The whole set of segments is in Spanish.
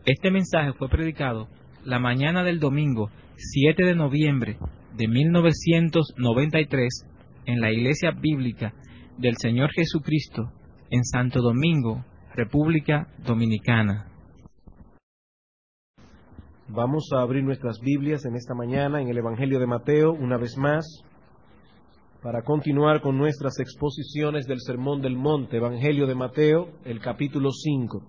Este mensaje fue predicado la mañana del domingo 7 de noviembre de 1993 en la Iglesia Bíblica del Señor Jesucristo en Santo Domingo, República Dominicana. Vamos a abrir nuestras Biblias en esta mañana en el Evangelio de Mateo, una vez más, para continuar con nuestras exposiciones del Sermón del Monte. Evangelio de Mateo, el capítulo 5.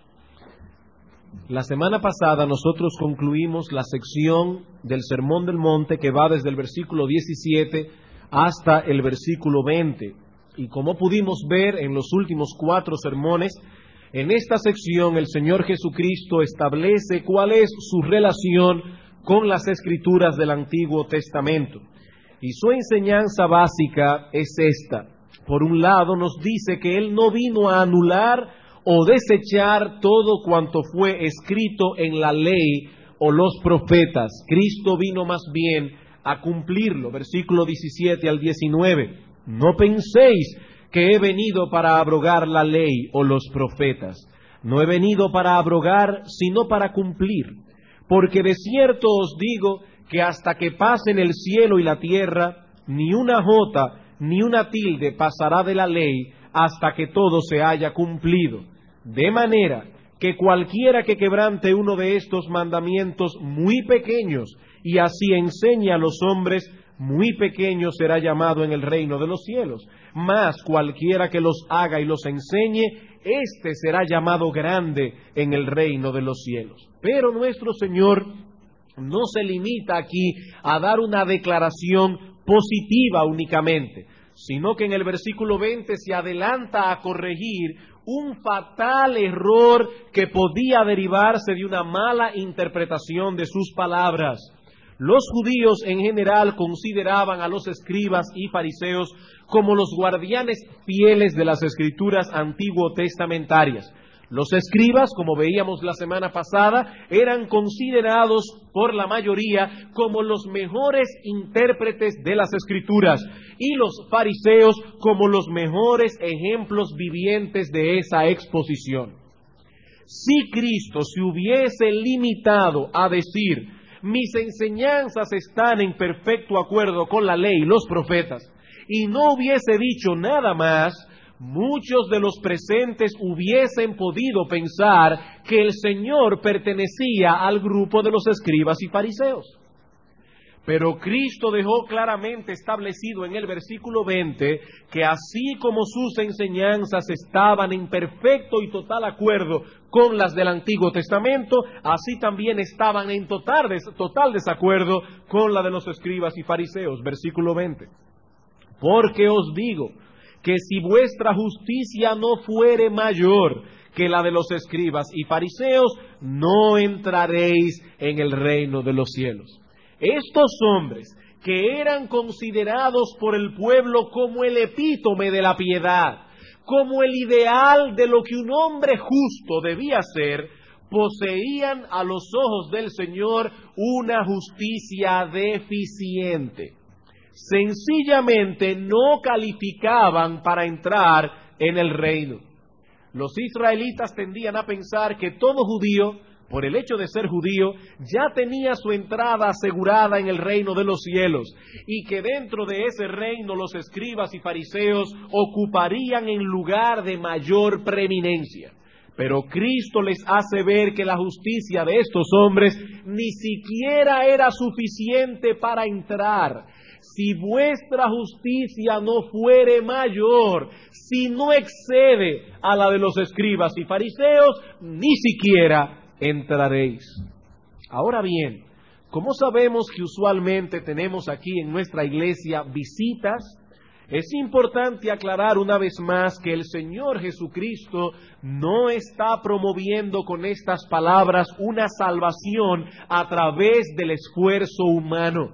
La semana pasada nosotros concluimos la sección del Sermón del Monte que va desde el versículo 17 hasta el versículo 20. Y como pudimos ver en los últimos 4 sermones, en esta sección el Señor Jesucristo establece cuál es su relación con las Escrituras del Antiguo Testamento. Y su enseñanza básica es esta. Por un lado nos dice que Él no vino a anular o desechar todo cuanto fue escrito en la ley o los profetas. Cristo vino más bien a cumplirlo. Versículo 17 al 19. No penséis que he venido para abrogar la ley o los profetas. No he venido para abrogar, sino para cumplir. Porque de cierto os digo que hasta que pasen el cielo y la tierra, ni una jota ni una tilde pasará de la ley hasta que todo se haya cumplido. De manera que cualquiera que quebrante uno de estos mandamientos muy pequeños y así enseñe a los hombres, muy pequeño será llamado en el reino de los cielos. Mas cualquiera que los haga y los enseñe, éste será llamado grande en el reino de los cielos. Pero nuestro Señor no se limita aquí a dar una declaración positiva únicamente, sino que en el versículo 20 se adelanta a corregir un fatal error que podía derivarse de una mala interpretación de sus palabras. Los judíos en general consideraban a los escribas y fariseos como los guardianes fieles de las escrituras antiguo-testamentarias. Los escribas, como veíamos la semana pasada, eran considerados por la mayoría como los mejores intérpretes de las escrituras y los fariseos como los mejores ejemplos vivientes de esa exposición. Si Cristo se hubiese limitado a decir: mis enseñanzas están en perfecto acuerdo con la ley y los profetas, y no hubiese dicho nada más, muchos de los presentes hubiesen podido pensar que el Señor pertenecía al grupo de los escribas y fariseos. Pero Cristo dejó claramente establecido en el versículo 20 que así como sus enseñanzas estaban en perfecto y total acuerdo con las del Antiguo Testamento, así también estaban en total desacuerdo con la de los escribas y fariseos. Versículo 20. Porque os digo que si vuestra justicia no fuere mayor que la de los escribas y fariseos, no entraréis en el reino de los cielos. Estos hombres, que eran considerados por el pueblo como el epítome de la piedad, como el ideal de lo que un hombre justo debía ser, poseían a los ojos del Señor una justicia deficiente. Sencillamente no calificaban para entrar en el reino. Los israelitas tendían a pensar que todo judío, por el hecho de ser judío, ya tenía su entrada asegurada en el reino de los cielos, y que dentro de ese reino los escribas y fariseos ocuparían en lugar de mayor preeminencia. Pero Cristo les hace ver que la justicia de estos hombres ni siquiera era suficiente para entrar. Si vuestra justicia no fuere mayor, si no excede a la de los escribas y fariseos, ni siquiera entraréis. Ahora bien, como sabemos que usualmente tenemos aquí en nuestra iglesia visitas, es importante aclarar una vez más que el Señor Jesucristo no está promoviendo con estas palabras una salvación a través del esfuerzo humano.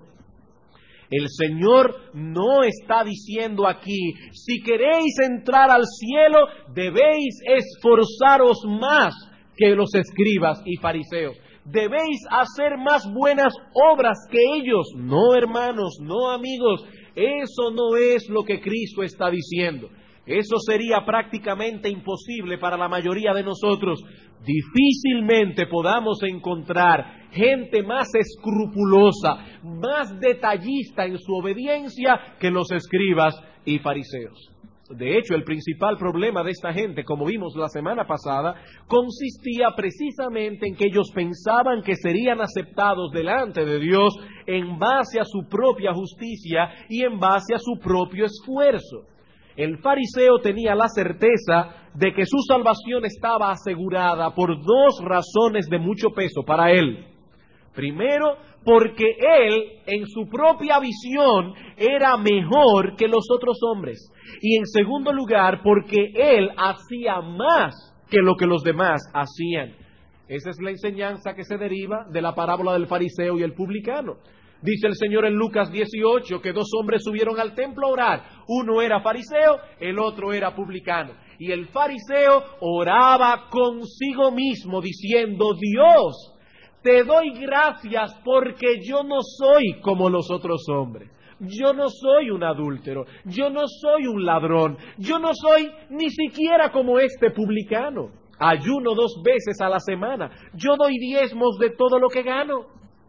El Señor no está diciendo aquí: si queréis entrar al cielo, debéis esforzaros más que los escribas y fariseos. Debéis hacer más buenas obras que ellos. No, hermanos, no, amigos, eso no es lo que Cristo está diciendo. Eso sería prácticamente imposible para la mayoría de nosotros. Difícilmente podamos encontrar gente más escrupulosa, más detallista en su obediencia que los escribas y fariseos. De hecho, el principal problema de esta gente, como vimos la semana pasada, consistía precisamente en que ellos pensaban que serían aceptados delante de Dios en base a su propia justicia y en base a su propio esfuerzo. El fariseo tenía la certeza de que su salvación estaba asegurada por dos razones de mucho peso para él. Primero, porque él, en su propia visión, era mejor que los otros hombres. Y en segundo lugar, porque él hacía más que lo que los demás hacían. Esa es la enseñanza que se deriva de la parábola del fariseo y el publicano. Dice el Señor en Lucas 18 que dos hombres subieron al templo a orar. Uno era fariseo, el otro era publicano. Y el fariseo oraba consigo mismo diciendo: Dios, te doy gracias porque yo no soy como los otros hombres. Yo no soy un adúltero, yo no soy un ladrón, yo no soy ni siquiera como este publicano. Ayuno 2 veces a la semana, yo doy diezmos de todo lo que gano.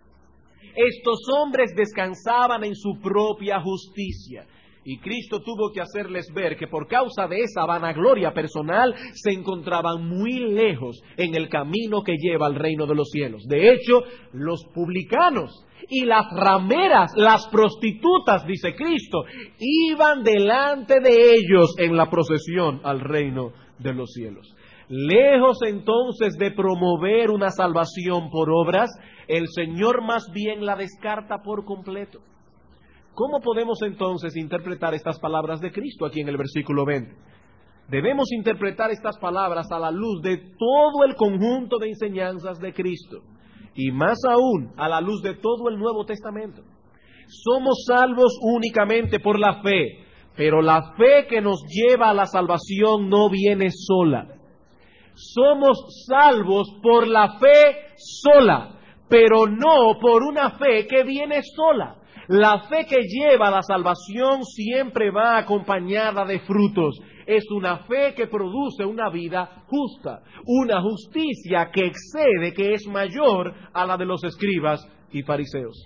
Estos hombres descansaban en su propia justicia. Y Cristo tuvo que hacerles ver que por causa de esa vanagloria personal se encontraban muy lejos en el camino que lleva al reino de los cielos. De hecho, los publicanos y las rameras, las prostitutas, dice Cristo, iban delante de ellos en la procesión al reino de los cielos. Lejos entonces de promover una salvación por obras, el Señor más bien la descarta por completo. ¿Cómo podemos entonces interpretar estas palabras de Cristo aquí en el versículo 20? Debemos interpretar estas palabras a la luz de todo el conjunto de enseñanzas de Cristo y más aún a la luz de todo el Nuevo Testamento. Somos salvos únicamente por la fe, pero la fe que nos lleva a la salvación no viene sola. Somos salvos por la fe sola, pero no por una fe que viene sola. La fe que lleva a la salvación siempre va acompañada de frutos. Es una fe que produce una vida justa, una justicia que excede, que es mayor a la de los escribas y fariseos.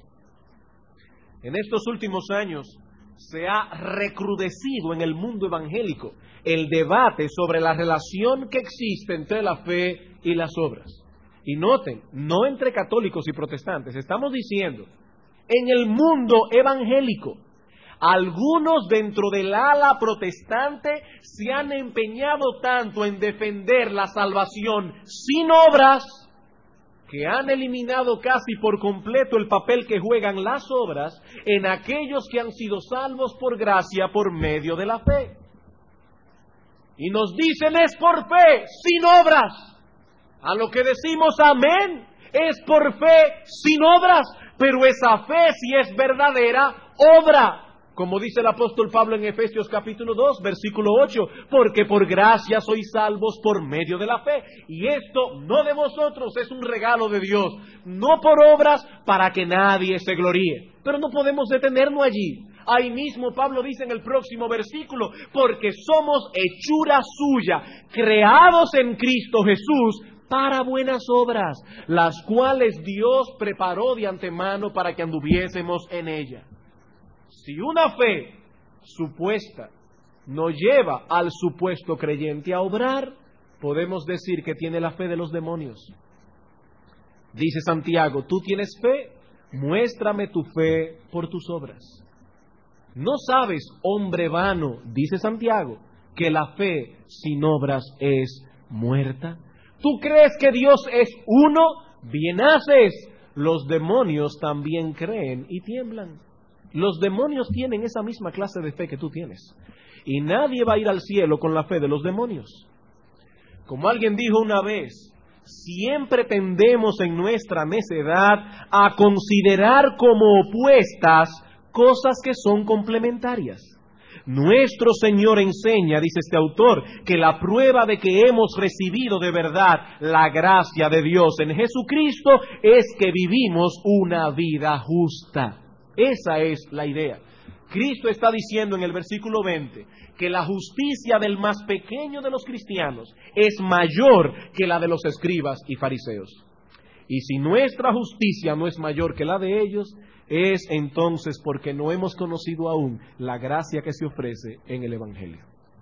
En estos últimos años se ha recrudecido en el mundo evangélico el debate sobre la relación que existe entre la fe y las obras. Y noten, no entre católicos y protestantes, estamos diciendo en el mundo evangélico. Algunos dentro del ala protestante se han empeñado tanto en defender la salvación sin obras que han eliminado casi por completo el papel que juegan las obras en aquellos que han sido salvos por gracia por medio de la fe. Y nos dicen es por fe, sin obras. A lo que decimos amén, es por fe, sin obras. Pero esa fe, si es verdadera, obra. Como dice el apóstol Pablo en Efesios capítulo 2, versículo 8, porque por gracia sois salvos por medio de la fe. Y esto no de vosotros, es un regalo de Dios, no por obras para que nadie se gloríe. Pero no podemos detenernos allí. Ahí mismo Pablo dice en el próximo versículo, porque somos hechura suya, creados en Cristo Jesús, para buenas obras, las cuales Dios preparó de antemano para que anduviésemos en ella. Si una fe supuesta no lleva al supuesto creyente a obrar, podemos decir que tiene la fe de los demonios. Dice Santiago, ¿tú tienes fe? Muéstrame tu fe por tus obras. ¿No sabes, hombre vano, dice Santiago, que la fe sin obras es muerta? ¿Tú crees que Dios es uno? Bien haces. Los demonios también creen y tiemblan. Los demonios tienen esa misma clase de fe que tú tienes. Y nadie va a ir al cielo con la fe de los demonios. Como alguien dijo una vez, siempre tendemos en nuestra necedad a considerar como opuestas cosas que son complementarias. Nuestro Señor enseña, dice este autor, que la prueba de que hemos recibido de verdad la gracia de Dios en Jesucristo es que vivimos una vida justa. Esa es la idea. Cristo está diciendo en el versículo 20 que la justicia del más pequeño de los cristianos es mayor que la de los escribas y fariseos. Y si nuestra justicia no es mayor que la de ellos, es entonces porque no hemos conocido aún la gracia que se ofrece en el Evangelio.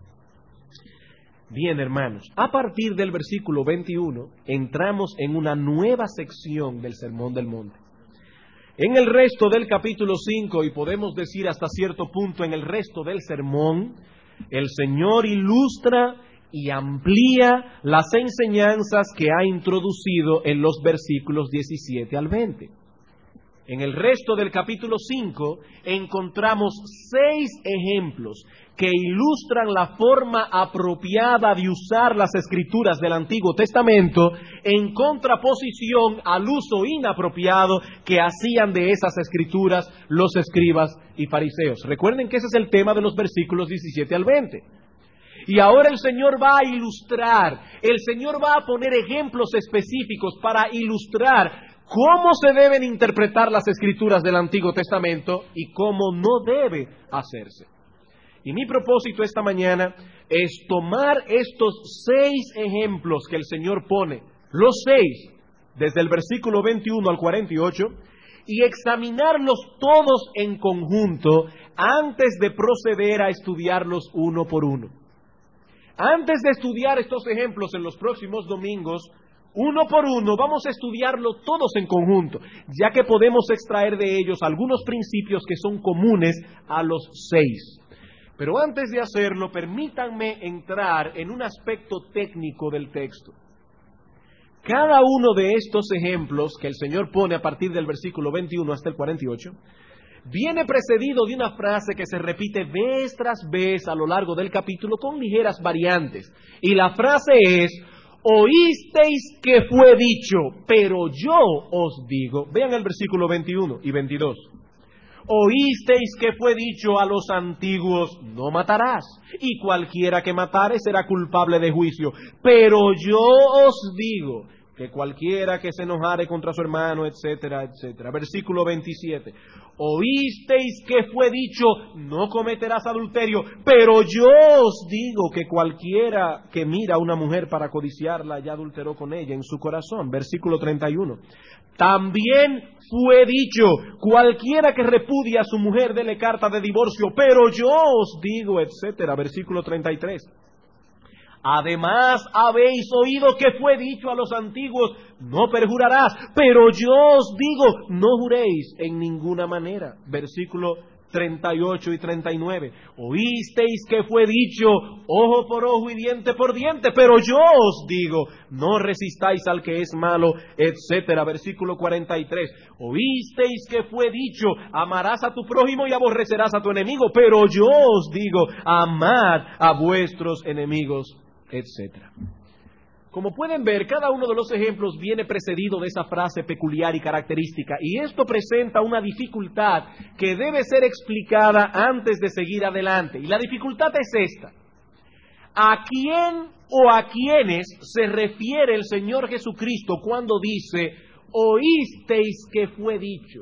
Bien, hermanos, a partir del versículo 21 entramos en una nueva sección del Sermón del Monte. En el resto del capítulo 5, y podemos decir hasta cierto punto en el resto del sermón, el Señor ilustra y amplía las enseñanzas que ha introducido en los versículos 17 al 20. En el resto del capítulo 5 encontramos 6 ejemplos que ilustran la forma apropiada de usar las escrituras del Antiguo Testamento en contraposición al uso inapropiado que hacían de esas escrituras los escribas y fariseos. Recuerden que ese es el tema de los versículos 17 al 20. Y ahora el Señor va a ilustrar, el Señor va a poner ejemplos específicos para ilustrar cómo se deben interpretar las escrituras del Antiguo Testamento y cómo no debe hacerse. Y mi propósito esta mañana es tomar estos 6 ejemplos que el Señor pone, los 6, desde el versículo 21 al 48, y examinarlos todos en conjunto antes de proceder a estudiarlos uno por uno. Antes de estudiar estos ejemplos en los próximos domingos, uno por uno, vamos a estudiarlo todos en conjunto, ya que podemos extraer de ellos algunos principios que son comunes a los 6. Pero antes de hacerlo, permítanme entrar en un aspecto técnico del texto. Cada uno de estos ejemplos que el Señor pone a partir del versículo 21 hasta el 48, viene precedido de una frase que se repite vez tras vez a lo largo del capítulo con ligeras variantes. Y la frase es: oísteis que fue dicho, pero yo os digo. Vean el versículo 21 y 22. Oísteis que fue dicho a los antiguos, no matarás, y cualquiera que matare será culpable de juicio. Pero yo os digo que cualquiera que se enojare contra su hermano, etcétera, etcétera. Versículo 27. Oísteis que fue dicho, no cometerás adulterio, pero yo os digo que cualquiera que mira a una mujer para codiciarla ya adulteró con ella en su corazón. Versículo 31. También fue dicho, cualquiera que repudia a su mujer dele carta de divorcio, pero yo os digo, etcétera. Versículo 33. Además habéis oído que fue dicho a los antiguos, no perjurarás, pero yo os digo, no juréis en ninguna manera. Versículo 38 y 39. Oísteis que fue dicho, ojo por ojo y diente por diente, pero yo os digo, no resistáis al que es malo, etcétera. Versículo 43. Oísteis que fue dicho, amarás a tu prójimo y aborrecerás a tu enemigo, pero yo os digo, amad a vuestros enemigos, etcétera. Como pueden ver, cada uno de los ejemplos viene precedido de esa frase peculiar y característica, y esto presenta una dificultad que debe ser explicada antes de seguir adelante. Y la dificultad es esta: ¿a quién o a quiénes se refiere el Señor Jesucristo cuando dice, oísteis que fue dicho?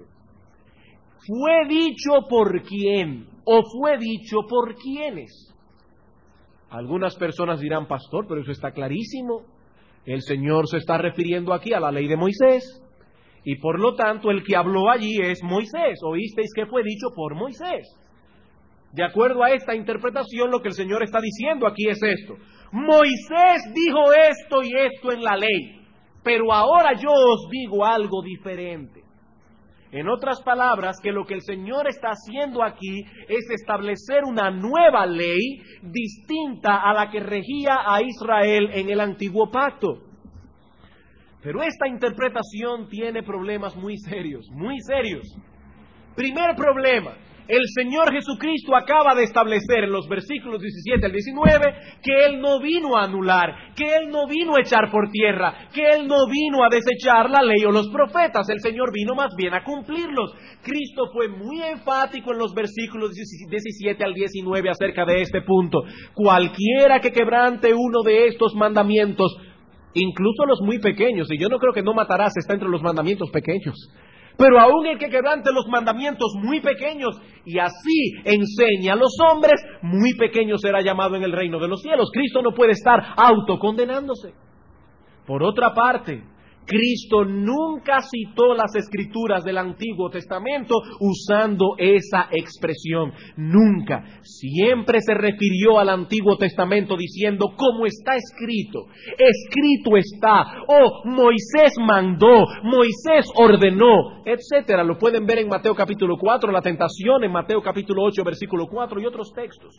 ¿Fue dicho por quién o fue dicho por quiénes? Algunas personas dirán, pastor, pero eso está clarísimo. El Señor se está refiriendo aquí a la ley de Moisés. Y por lo tanto, el que habló allí es Moisés. Oísteis que fue dicho por Moisés. De acuerdo a esta interpretación, lo que el Señor está diciendo aquí es esto. Moisés dijo esto y esto en la ley, pero ahora yo os digo algo diferente. En otras palabras, que lo que el Señor está haciendo aquí es establecer una nueva ley distinta a la que regía a Israel en el antiguo pacto. Pero esta interpretación tiene problemas muy serios, muy serios. Primer problema: el Señor Jesucristo acaba de establecer en los versículos 17 al 19 que Él no vino a anular, que Él no vino a echar por tierra, que Él no vino a desechar la ley o los profetas. El Señor vino más bien a cumplirlos. Cristo fue muy enfático en los versículos 17 al 19 acerca de este punto. Cualquiera que quebrante uno de estos mandamientos, incluso los muy pequeños, y yo no creo que no matarás está entre los mandamientos pequeños. Pero aún el que quebrante los mandamientos muy pequeños y así enseña a los hombres, muy pequeño será llamado en el reino de los cielos. Cristo no puede estar autocondenándose. Por otra parte, Cristo nunca citó las escrituras del Antiguo Testamento usando esa expresión. Nunca. Siempre se refirió al Antiguo Testamento diciendo, como está escrito. Escrito está. O Moisés mandó, Moisés ordenó, etcétera. Lo pueden ver en Mateo capítulo 4, la tentación, en Mateo capítulo 8, versículo 4 y otros textos.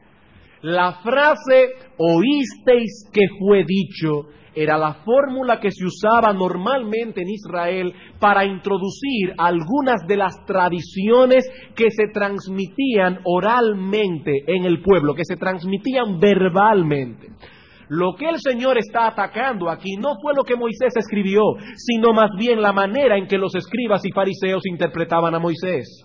La frase, oísteis que fue dicho, era la fórmula que se usaba normalmente en Israel para introducir algunas de las tradiciones que se transmitían oralmente en el pueblo, que se transmitían verbalmente. Lo que el Señor está atacando aquí no fue lo que Moisés escribió, sino más bien la manera en que los escribas y fariseos interpretaban a Moisés.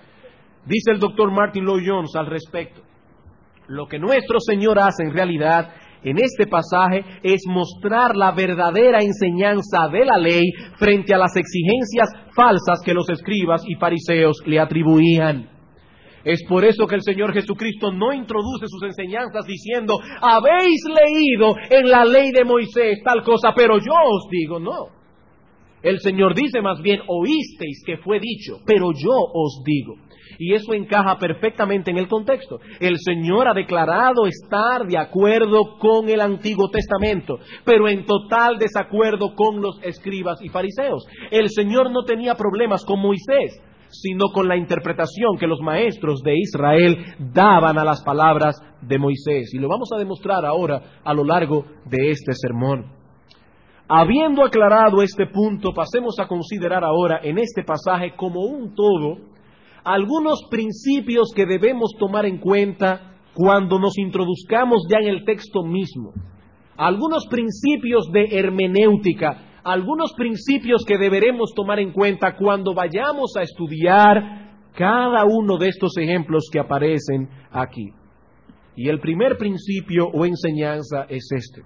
Dice el doctor Martin Lloyd-Jones al respecto: lo que nuestro Señor hace en realidad en este pasaje es mostrar la verdadera enseñanza de la ley frente a las exigencias falsas que los escribas y fariseos le atribuían. Es por eso que el Señor Jesucristo no introduce sus enseñanzas diciendo, habéis leído en la ley de Moisés tal cosa, pero yo os digo, no. El Señor dice más bien, oísteis que fue dicho, pero yo os digo. Y eso encaja perfectamente en el contexto. El Señor ha declarado estar de acuerdo con el Antiguo Testamento, pero en total desacuerdo con los escribas y fariseos. El Señor no tenía problemas con Moisés, sino con la interpretación que los maestros de Israel daban a las palabras de Moisés. Y lo vamos a demostrar ahora a lo largo de este sermón. Habiendo aclarado este punto, pasemos a considerar ahora en este pasaje como un todo algunos principios que debemos tomar en cuenta cuando nos introduzcamos ya en el texto mismo. Algunos principios de hermenéutica, algunos principios que deberemos tomar en cuenta cuando vayamos a estudiar cada uno de estos ejemplos que aparecen aquí. Y el primer principio o enseñanza es este.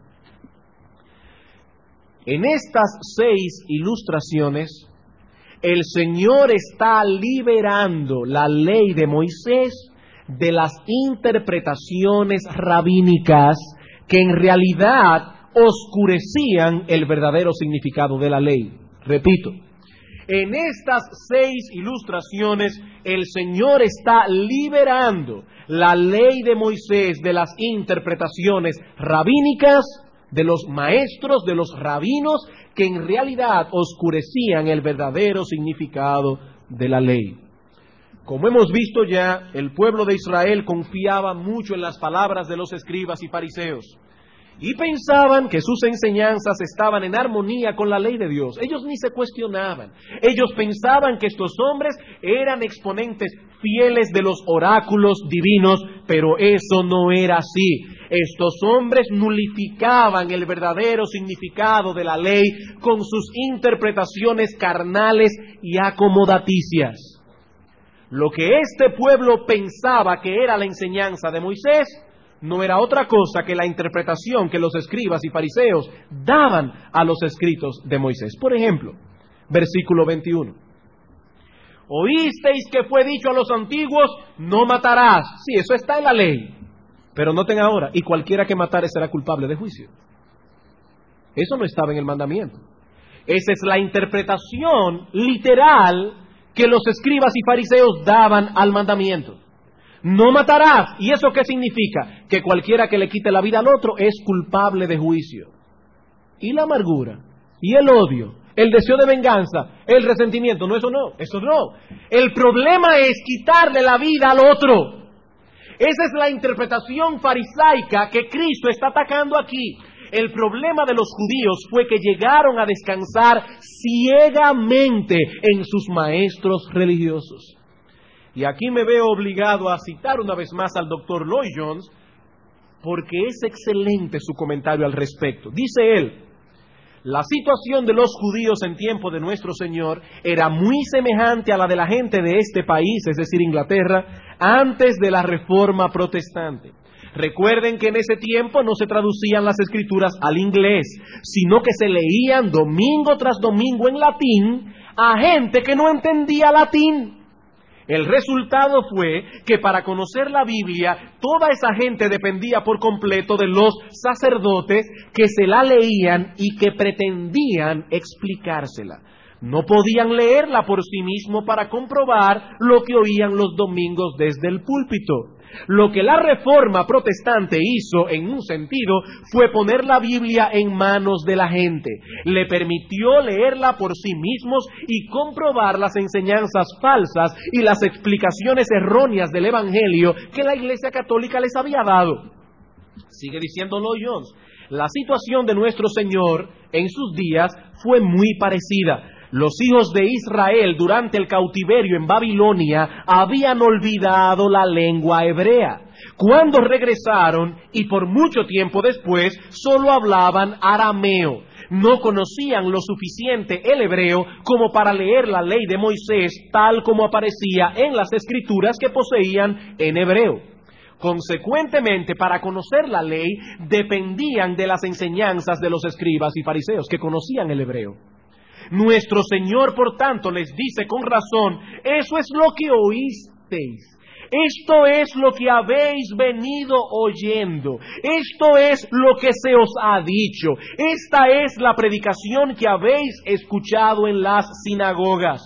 En estas 6 ilustraciones, el Señor está liberando la ley de Moisés de las interpretaciones rabínicas que en realidad oscurecían el verdadero significado de la ley. Repito, en estas 6 ilustraciones el Señor está liberando la ley de Moisés de las interpretaciones rabínicas de los maestros, de los rabinos, que en realidad oscurecían el verdadero significado de la ley. Como hemos visto ya, el pueblo de Israel confiaba mucho en las palabras de los escribas y fariseos y pensaban que sus enseñanzas estaban en armonía con la ley de Dios. Ellos ni se cuestionaban. Ellos pensaban que estos hombres eran exponentes fieles de los oráculos divinos, pero eso no era así. Estos hombres nulificaban el verdadero significado de la ley con sus interpretaciones carnales y acomodaticias. Lo que este pueblo pensaba que era la enseñanza de Moisés no era otra cosa que la interpretación que los escribas y fariseos daban a los escritos de Moisés. Por ejemplo, versículo 21. Oísteis que fue dicho a los antiguos, no matarás. Sí, eso está en la ley. Pero noten ahora, y cualquiera que matare será culpable de juicio. Eso no estaba en el mandamiento. Esa es la interpretación literal que los escribas y fariseos daban al mandamiento. No matarás. ¿Y eso qué significa? Que cualquiera que le quite la vida al otro es culpable de juicio. Y la amargura, y el odio, el deseo de venganza, el resentimiento, no, eso no, eso no. El problema es quitarle la vida al otro. Esa es la interpretación farisaica que Cristo está atacando aquí. El problema de los judíos fue que llegaron a descansar ciegamente en sus maestros religiosos. Y aquí me veo obligado a citar una vez más al doctor Lloyd-Jones, porque es excelente su comentario al respecto. Dice él, la situación de los judíos en tiempo de nuestro Señor era muy semejante a la de la gente de este país, es decir, Inglaterra, antes de la Reforma Protestante. Recuerden que en ese tiempo no se traducían las escrituras al inglés, sino que se leían domingo tras domingo en latín a gente que no entendía latín. El resultado fue que para conocer la Biblia, toda esa gente dependía por completo de los sacerdotes que se la leían y que pretendían explicársela. No podían leerla por sí mismos para comprobar lo que oían los domingos desde el púlpito. Lo que la Reforma Protestante hizo, en un sentido, fue poner la Biblia en manos de la gente. Le permitió leerla por sí mismos y comprobar las enseñanzas falsas y las explicaciones erróneas del Evangelio que la Iglesia Católica les había dado. Sigue diciendo Lloyd Jones, la situación de nuestro Señor en sus días fue muy parecida. Los hijos de Israel durante el cautiverio en Babilonia habían olvidado la lengua hebrea. Cuando regresaron, y por mucho tiempo después, solo hablaban arameo. No conocían lo suficiente el hebreo como para leer la ley de Moisés tal como aparecía en las escrituras que poseían en hebreo. Consecuentemente, para conocer la ley, dependían de las enseñanzas de los escribas y fariseos que conocían el hebreo. Nuestro Señor, por tanto, les dice con razón, eso es lo que oísteis. Esto es lo que habéis venido oyendo. Esto es lo que se os ha dicho. Esta es la predicación que habéis escuchado en las sinagogas.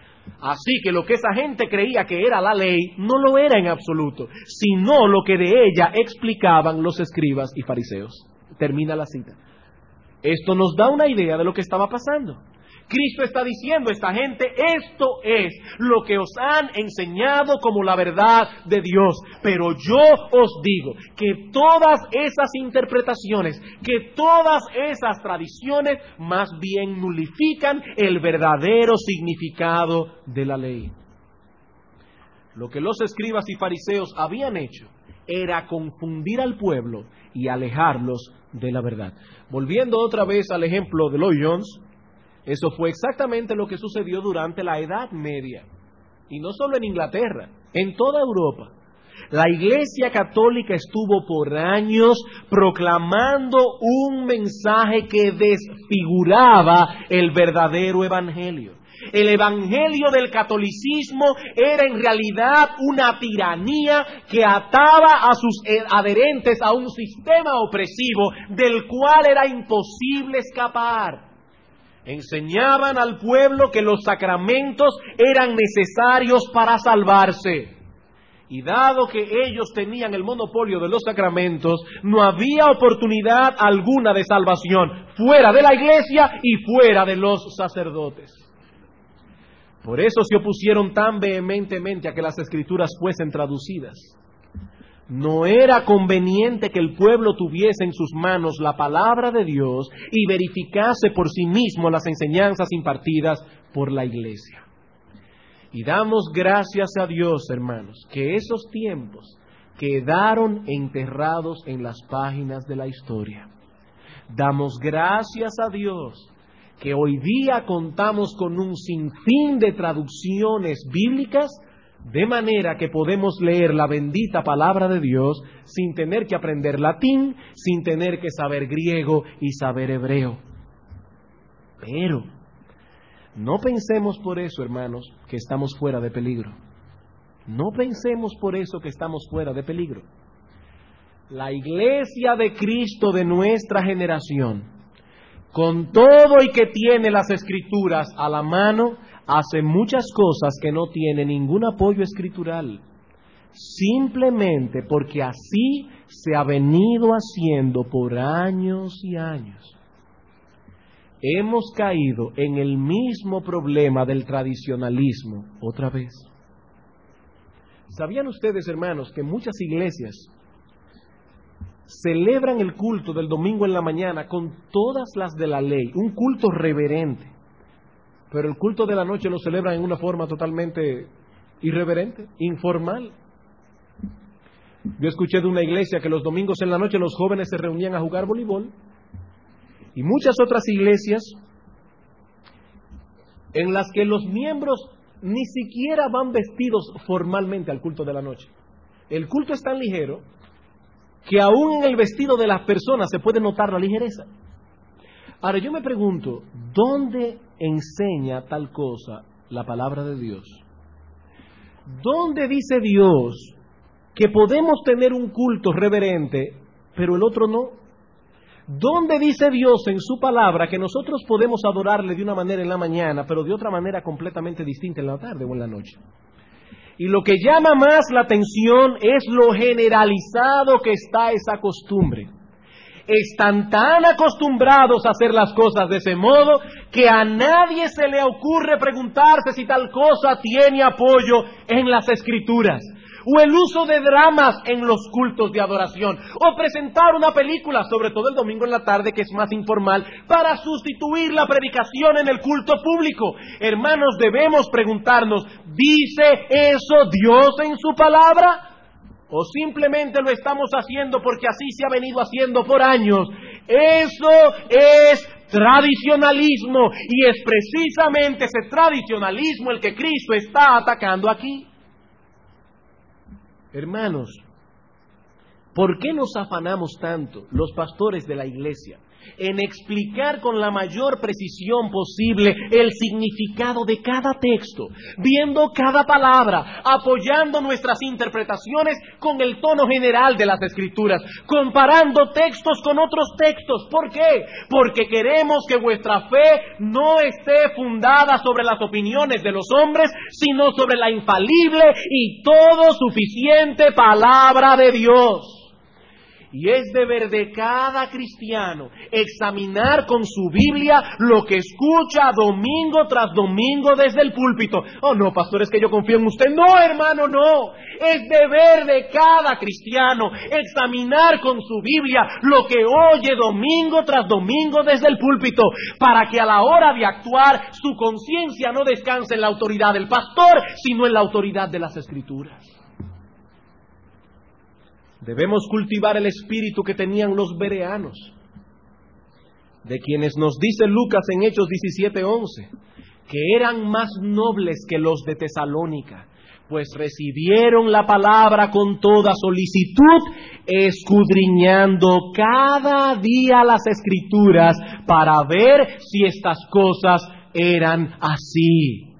Así que lo que esa gente creía que era la ley, no lo era en absoluto, sino lo que de ella explicaban los escribas y fariseos. Termina la cita. Esto nos da una idea de lo que estaba pasando. Cristo está diciendo a esta gente, esto es lo que os han enseñado como la verdad de Dios. Pero yo os digo que todas esas interpretaciones, que todas esas tradiciones, más bien nulifican el verdadero significado de la ley. Lo que los escribas y fariseos habían hecho era confundir al pueblo y alejarlos de la verdad. Volviendo otra vez al ejemplo de Lloyd Jones, eso fue exactamente lo que sucedió durante la Edad Media. Y no solo en Inglaterra, en toda Europa. La Iglesia Católica estuvo por años proclamando un mensaje que desfiguraba el verdadero Evangelio. El evangelio del catolicismo era en realidad una tiranía que ataba a sus adherentes a un sistema opresivo del cual era imposible escapar. Enseñaban al pueblo que los sacramentos eran necesarios para salvarse. Y dado que ellos tenían el monopolio de los sacramentos, no había oportunidad alguna de salvación fuera de la iglesia y fuera de los sacerdotes. Por eso se opusieron tan vehementemente a que las escrituras fuesen traducidas. No era conveniente que el pueblo tuviese en sus manos la palabra de Dios y verificase por sí mismo las enseñanzas impartidas por la iglesia. Y damos gracias a Dios, hermanos, que esos tiempos quedaron enterrados en las páginas de la historia. Damos gracias a Dios que hoy día contamos con un sinfín de traducciones bíblicas, de manera que podemos leer la bendita palabra de Dios sin tener que aprender latín, sin tener que saber griego y saber hebreo. Pero no pensemos por eso, hermanos, que estamos fuera de peligro. No pensemos por eso que estamos fuera de peligro. La Iglesia de Cristo de nuestra generación, con todo y que tiene las Escrituras a la mano, hace muchas cosas que no tienen ningún apoyo escritural, simplemente porque así se ha venido haciendo por años y años. Hemos caído en el mismo problema del tradicionalismo otra vez. ¿Sabían ustedes, hermanos, que muchas iglesias celebran el culto del domingo en la mañana con todas las de la ley, un culto reverente, pero el culto de la noche lo celebran en una forma totalmente irreverente, informal? Yo escuché de una iglesia que los domingos en la noche los jóvenes se reunían a jugar voleibol, y muchas otras iglesias en las que los miembros ni siquiera van vestidos formalmente al culto de la noche. El culto es tan ligero que aún en el vestido de las personas se puede notar la ligereza. Ahora yo me pregunto, ¿dónde enseña tal cosa la palabra de Dios? ¿Dónde dice Dios que podemos tener un culto reverente, pero el otro no? ¿Dónde dice Dios en su palabra que nosotros podemos adorarle de una manera en la mañana, pero de otra manera completamente distinta en la tarde o en la noche? Y lo que llama más la atención es lo generalizado que está esa costumbre. Están tan acostumbrados a hacer las cosas de ese modo que a nadie se le ocurre preguntarse si tal cosa tiene apoyo en las Escrituras. O el uso de dramas en los cultos de adoración, o presentar una película, sobre todo el domingo en la tarde, que es más informal, para sustituir la predicación en el culto público. Hermanos, debemos preguntarnos, ¿dice eso Dios en su palabra? ¿O simplemente lo estamos haciendo porque así se ha venido haciendo por años? Eso es tradicionalismo, y es precisamente ese tradicionalismo el que Cristo está atacando aquí. Hermanos, ¿por qué nos afanamos tanto, los pastores de la iglesia, en explicar con la mayor precisión posible el significado de cada texto, viendo cada palabra, apoyando nuestras interpretaciones con el tono general de las Escrituras, comparando textos con otros textos? ¿Por qué? Porque queremos que vuestra fe no esté fundada sobre las opiniones de los hombres, sino sobre la infalible y todo suficiente palabra de Dios. Y es deber de cada cristiano examinar con su Biblia lo que escucha domingo tras domingo desde el púlpito. Oh, no, pastor, es que yo confío en usted. No, hermano, no. Es deber de cada cristiano examinar con su Biblia lo que oye domingo tras domingo desde el púlpito, para que a la hora de actuar su conciencia no descanse en la autoridad del pastor, sino en la autoridad de las Escrituras. Debemos cultivar el espíritu que tenían los bereanos, de quienes nos dice Lucas en Hechos 17:11, que eran más nobles que los de Tesalónica, pues recibieron la palabra con toda solicitud, escudriñando cada día las Escrituras para ver si estas cosas eran así.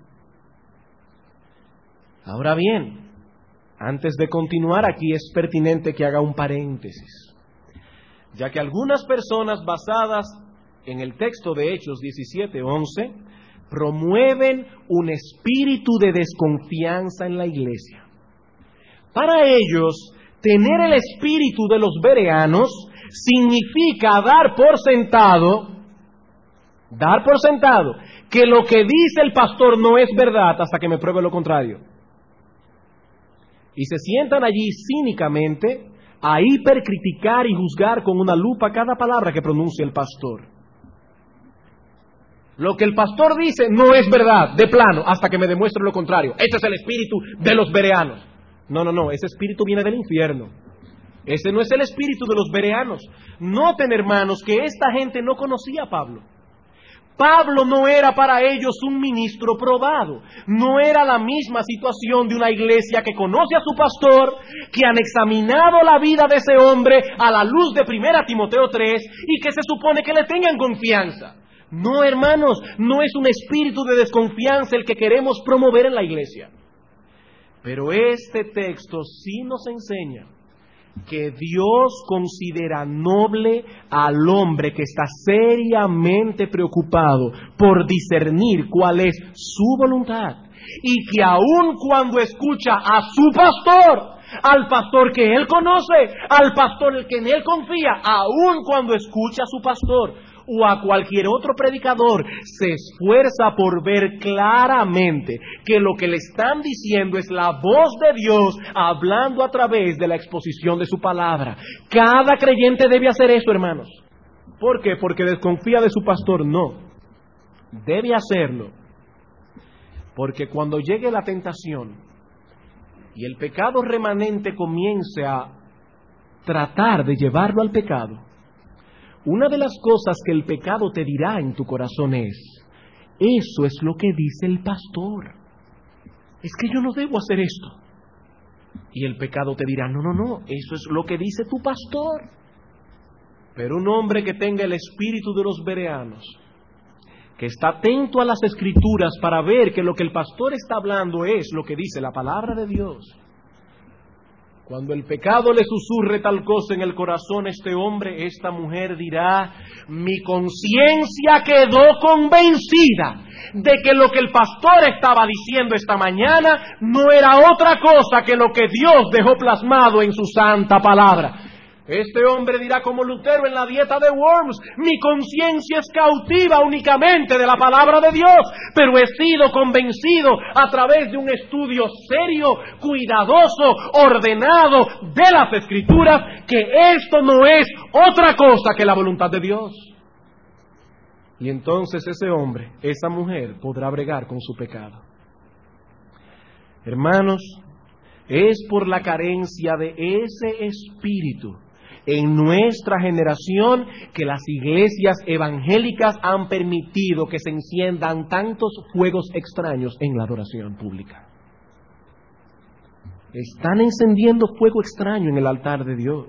Ahora bien, antes de continuar, aquí es pertinente que haga un paréntesis, ya que algunas personas, basadas en el texto de Hechos 17:11, promueven un espíritu de desconfianza en la iglesia. Para ellos, tener el espíritu de los bereanos significa dar por sentado que lo que dice el pastor no es verdad hasta que me pruebe lo contrario. Y se sientan allí cínicamente a hipercriticar y juzgar con una lupa cada palabra que pronuncia el pastor. Lo que el pastor dice no es verdad, de plano, hasta que me demuestre lo contrario. Ese es el espíritu de los bereanos. No, ese espíritu viene del infierno. Ese no es el espíritu de los bereanos. Noten, hermanos, que esta gente no conocía a Pablo. Pablo no era para ellos un ministro probado. No era la misma situación de una iglesia que conoce a su pastor, que han examinado la vida de ese hombre a la luz de 1 Timoteo 3 y que se supone que le tengan confianza. No, hermanos, no es un espíritu de desconfianza el que queremos promover en la iglesia. Pero este texto sí nos enseña que Dios considera noble al hombre que está seriamente preocupado por discernir cuál es su voluntad, y que aun cuando escucha a su pastor, al pastor que él conoce, al pastor el que en él confía, aun cuando escucha a su pastor o a cualquier otro predicador, se esfuerza por ver claramente que lo que le están diciendo es la voz de Dios hablando a través de la exposición de su palabra. Cada creyente debe hacer eso, hermanos. ¿Por qué? Porque desconfía de su pastor. No, debe hacerlo porque cuando llegue la tentación y el pecado remanente comience a tratar de llevarlo al pecado, una de las cosas que el pecado te dirá en tu corazón es: eso es lo que dice el pastor, es que yo no debo hacer esto. Y el pecado te dirá: no, eso es lo que dice tu pastor. Pero un hombre que tenga el espíritu de los bereanos, que está atento a las Escrituras para ver que lo que el pastor está hablando es lo que dice la palabra de Dios. Cuando el pecado le susurre tal cosa en el corazón a este hombre, esta mujer dirá: mi conciencia quedó convencida de que lo que el pastor estaba diciendo esta mañana no era otra cosa que lo que Dios dejó plasmado en su santa palabra. Este hombre dirá como Lutero en la dieta de Worms: mi conciencia es cautiva únicamente de la palabra de Dios, pero he sido convencido a través de un estudio serio, cuidadoso, ordenado de las Escrituras, que esto no es otra cosa que la voluntad de Dios. Y entonces ese hombre, esa mujer, podrá bregar con su pecado. Hermanos, es por la carencia de ese espíritu en nuestra generación que las iglesias evangélicas han permitido que se enciendan tantos fuegos extraños en la adoración pública. Están encendiendo fuego extraño en el altar de Dios.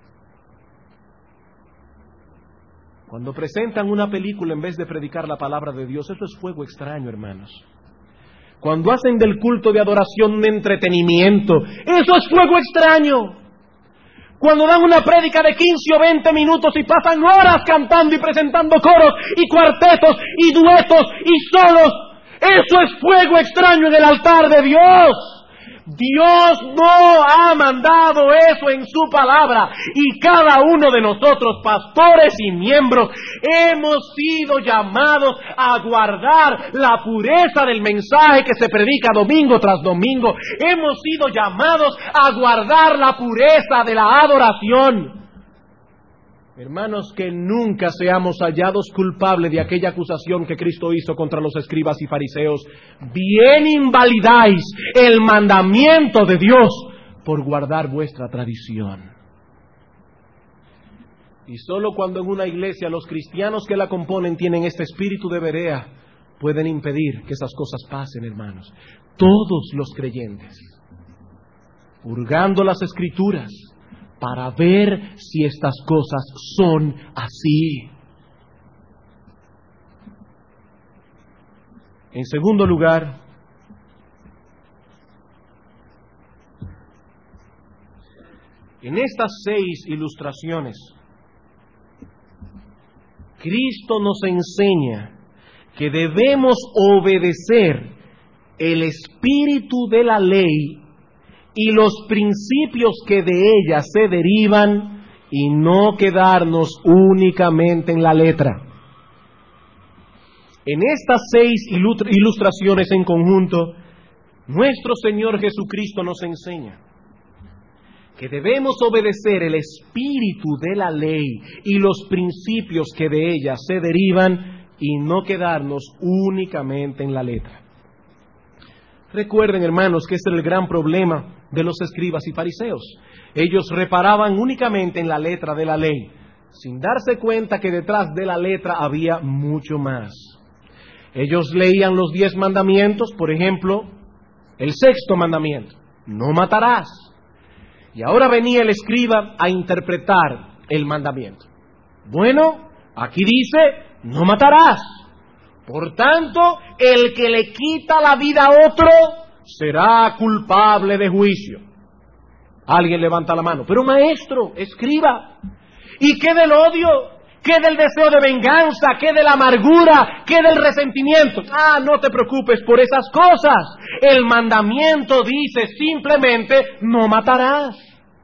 Cuando presentan una película en vez de predicar la palabra de Dios, eso es fuego extraño, hermanos. Cuando hacen del culto de adoración un entretenimiento, eso es fuego extraño. Cuando dan una prédica de 15 o 20 minutos y pasan horas cantando y presentando coros y cuartetos y duetos y solos, eso es fuego extraño en el altar de Dios. Dios no ha mandado eso en su palabra, y cada uno de nosotros, pastores y miembros, hemos sido llamados a guardar la pureza del mensaje que se predica domingo tras domingo. Hemos sido llamados a guardar la pureza de la adoración. Hermanos, que nunca seamos hallados culpables de aquella acusación que Cristo hizo contra los escribas y fariseos: bien invalidáis el mandamiento de Dios por guardar vuestra tradición. Y solo cuando en una iglesia los cristianos que la componen tienen este espíritu de Berea, pueden impedir que esas cosas pasen, hermanos. Todos los creyentes, hurgando las Escrituras, para ver si estas cosas son así. En segundo lugar, en estas 6 ilustraciones, Cristo nos enseña que debemos obedecer el espíritu de la ley y los principios que de ella se derivan, y no quedarnos únicamente en la letra. En estas 6 ilustraciones en conjunto, nuestro Señor Jesucristo nos enseña que debemos obedecer el espíritu de la ley y los principios que de ella se derivan, y no quedarnos únicamente en la letra. Recuerden, hermanos, que ese era el gran problema de los escribas y fariseos. Ellos reparaban únicamente en la letra de la ley, sin darse cuenta que detrás de la letra había mucho más. Ellos leían los 10 mandamientos, por ejemplo, el 6º mandamiento: no matarás. Y ahora venía el escriba a interpretar el mandamiento. Bueno, aquí dice: no matarás. Por tanto, el que le quita la vida a otro será culpable de juicio. Alguien levanta la mano: pero maestro, escriba, ¿y qué del odio? ¿Qué del deseo de venganza? ¿Qué de la amargura? ¿Qué del resentimiento? No te preocupes por esas cosas. El mandamiento dice simplemente: no matarás.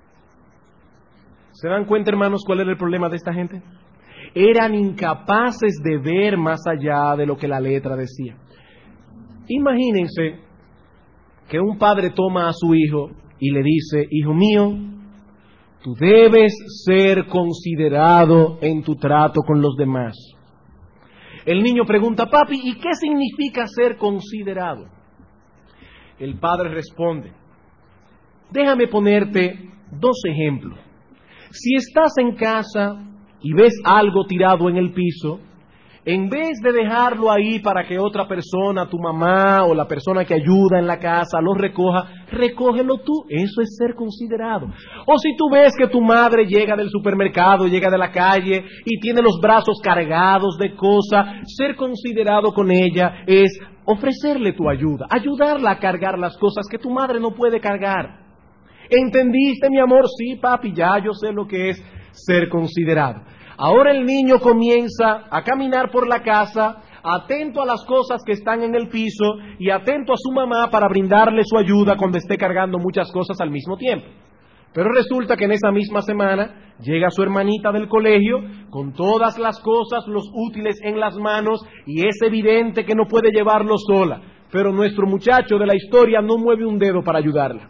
¿Se dan cuenta, hermanos, cuál era el problema de esta gente? Eran incapaces de ver más allá de lo que la letra decía. Imagínense que un padre toma a su hijo y le dice: hijo mío, tú debes ser considerado en tu trato con los demás. El niño pregunta: papi, ¿y qué significa ser considerado? El padre responde: déjame ponerte 2 ejemplos. Si estás en casa y ves algo tirado en el piso, En vez de dejarlo ahí para que otra persona, tu mamá o la persona que ayuda en la casa, lo recoja, recógelo tú. Eso es ser considerado. O si tú ves que tu madre llega del supermercado, llega de la calle y tiene los brazos cargados de cosas, ser considerado con ella es ofrecerle tu ayuda, ayudarla a cargar las cosas que tu madre no puede cargar. ¿Entendiste, mi amor? Sí, papi, ya yo sé lo que es ser considerado. Ahora el niño comienza a caminar por la casa, atento a las cosas que están en el piso y atento a su mamá para brindarle su ayuda cuando esté cargando muchas cosas al mismo tiempo. Pero resulta que en esa misma semana llega su hermanita del colegio con todas las cosas, los útiles en las manos, y es evidente que no puede llevarlo sola. Pero nuestro muchacho de la historia no mueve un dedo para ayudarla.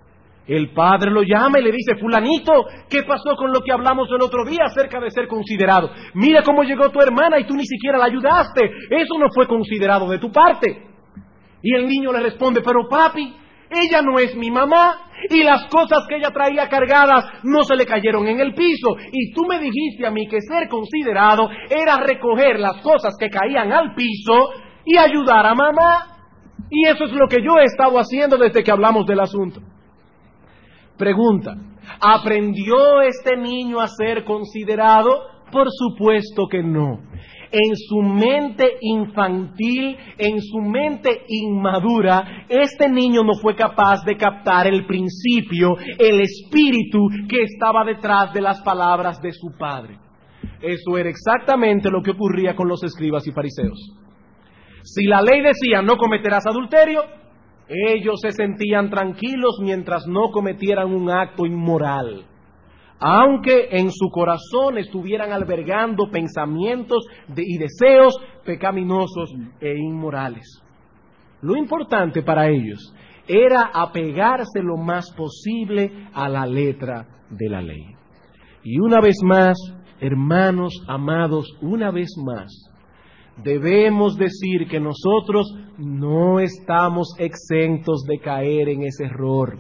El padre lo llama y le dice: fulanito, ¿qué pasó con lo que hablamos el otro día acerca de ser considerado? Mira cómo llegó tu hermana y tú ni siquiera la ayudaste. Eso no fue considerado de tu parte. Y el niño le responde: pero papi, ella no es mi mamá y las cosas que ella traía cargadas no se le cayeron en el piso. Y tú me dijiste a mí que ser considerado era recoger las cosas que caían al piso y ayudar a mamá. Y eso es lo que yo he estado haciendo desde que hablamos del asunto. Pregunta: ¿aprendió este niño a ser considerado? Por supuesto que no. En su mente infantil, en su mente inmadura, este niño no fue capaz de captar el principio, el espíritu que estaba detrás de las palabras de su padre. Eso era exactamente lo que ocurría con los escribas y fariseos. Si la ley decía: no cometerás adulterio, ellos se sentían tranquilos mientras no cometieran un acto inmoral, aunque en su corazón estuvieran albergando pensamientos y deseos pecaminosos e inmorales. Lo importante para ellos era apegarse lo más posible a la letra de la ley. Y una vez más, hermanos amados, una vez más, debemos decir que nosotros no estamos exentos de caer en ese error.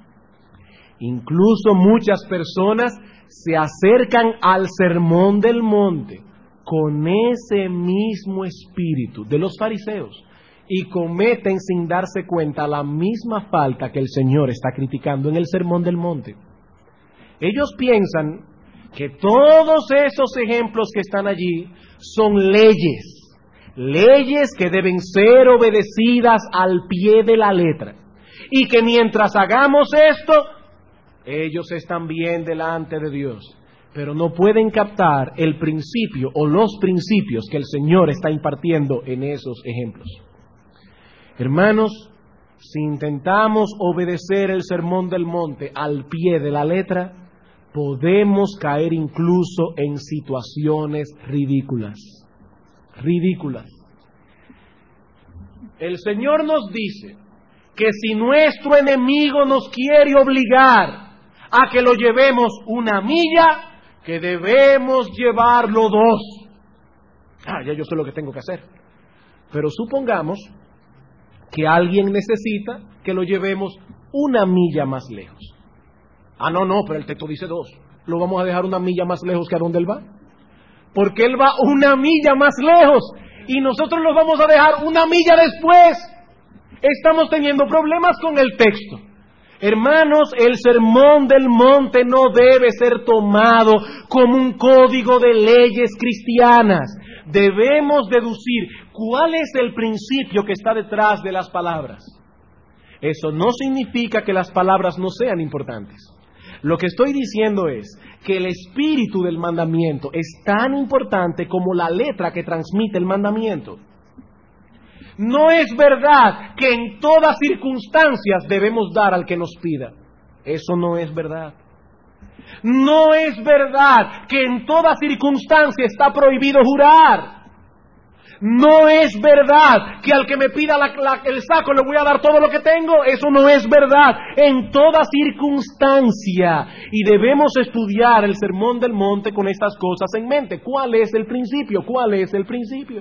Incluso muchas personas se acercan al Sermón del Monte con ese mismo espíritu de los fariseos y cometen sin darse cuenta la misma falta que el Señor está criticando en el Sermón del Monte. Ellos piensan que todos esos ejemplos que están allí son leyes que deben ser obedecidas al pie de la letra, y que mientras hagamos esto, ellos están bien delante de Dios, pero no pueden captar el principio o los principios que el Señor está impartiendo en esos ejemplos. Hermanos, si intentamos obedecer el Sermón del Monte al pie de la letra, podemos caer incluso en situaciones ridículas. El Señor nos dice que si nuestro enemigo nos quiere obligar a que lo llevemos 1 milla, que debemos llevarlo 2. Ya yo sé lo que tengo que hacer. Pero supongamos que alguien necesita que lo llevemos 1 milla más lejos. No, pero el texto dice 2. ¿Lo vamos a dejar 1 milla más lejos que a donde él va? Porque él va 1 milla más lejos y nosotros lo vamos a dejar 1 milla después. Estamos teniendo problemas con el texto. Hermanos, el Sermón del Monte no debe ser tomado como un código de leyes cristianas. Debemos deducir cuál es el principio que está detrás de las palabras. Eso no significa que las palabras no sean importantes. Lo que estoy diciendo es que el espíritu del mandamiento es tan importante como la letra que transmite el mandamiento. No es verdad que en todas circunstancias debemos dar al que nos pida. Eso no es verdad. No es verdad que en toda circunstancia está prohibido jurar. No es verdad que al que me pida el saco le voy a dar todo lo que tengo. Eso no es verdad en toda circunstancia. Y debemos estudiar el Sermón del Monte con estas cosas en mente. ¿Cuál es el principio? ¿Cuál es el principio?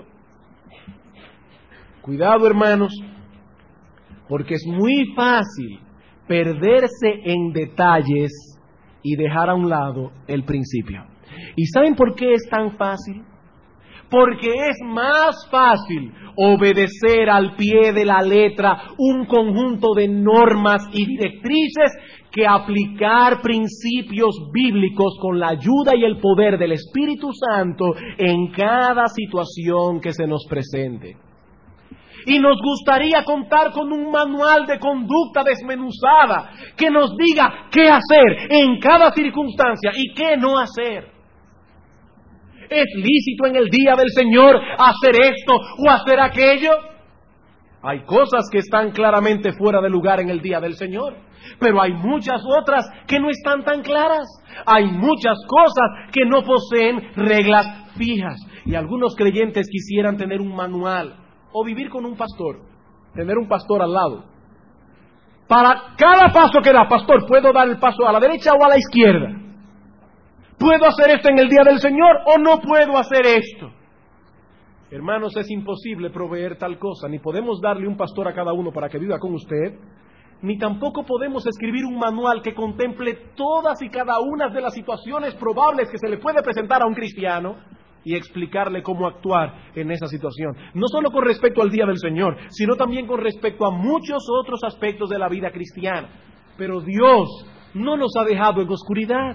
Cuidado, hermanos, porque es muy fácil perderse en detalles y dejar a un lado el principio. ¿Y saben por qué es tan fácil? porque es más fácil obedecer al pie de la letra un conjunto de normas y directrices que aplicar principios bíblicos con la ayuda y el poder del Espíritu Santo en cada situación que se nos presente. Y nos gustaría contar con un manual de conducta desmenuzada que nos diga qué hacer en cada circunstancia y qué no hacer. ¿Es lícito en el día del Señor hacer esto o hacer aquello? Hay cosas que están claramente fuera de lugar en el día del Señor, pero hay muchas otras que no están tan claras. Hay muchas cosas que no poseen reglas fijas. Y algunos creyentes quisieran tener un manual o vivir con un pastor, tener un pastor al lado. Para cada paso que da, pastor, ¿puedo dar el paso a la derecha o a la izquierda? ¿Puedo hacer esto en el día del Señor o no puedo hacer esto? Hermanos, es imposible proveer tal cosa. Ni podemos darle un pastor a cada uno para que viva con usted, ni tampoco podemos escribir un manual que contemple todas y cada una de las situaciones probables que se le puede presentar a un cristiano y explicarle cómo actuar en esa situación. No solo con respecto al día del Señor, sino también con respecto a muchos otros aspectos de la vida cristiana. Pero Dios no nos ha dejado en oscuridad.